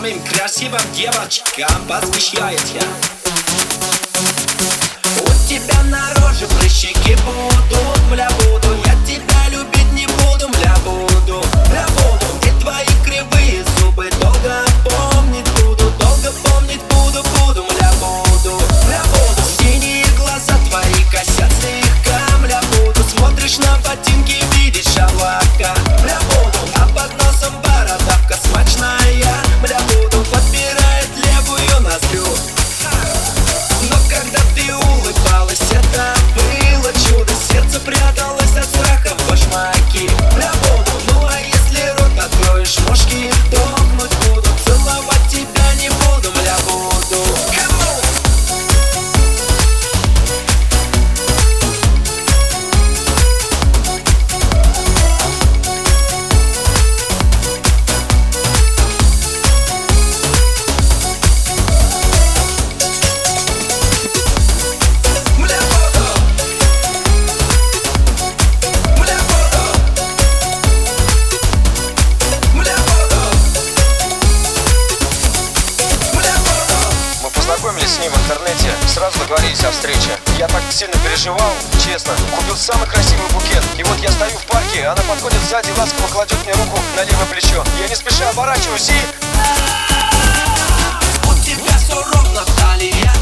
самым красивым девочкам посвящает я. У тебя на роже прыщики будут, бля, буду. Я тебя любить не буду, бля, буду, бля, буду. И твои кривые зубы долго помнить буду, долго помнить буду, буду, бля, буду, бля, буду. Синие глаза твои косят слегка, бля, буду. Смотришь на ботинки, видишь облака, бля, буду. А под носом бородавка смачная, бля, буду. Подбирает левую ноздрю. Но когда ты улыбалась, это было чудо. Сердце пряталось от страха в башмаки, бля, буду. Ну а если рот откроешь, мошки дохнуть буду. Целовать тебя не буду, бля, буду. Познакомились с ним в интернете, сразу договорились о встрече. Я так сильно переживал, честно. Купил самый красивый букет. И вот я стою в парке, она подходит сзади, ласково кладет мне руку на левое плечо. Я не спеша оборачиваюсь и... У тебя все ровно в талии.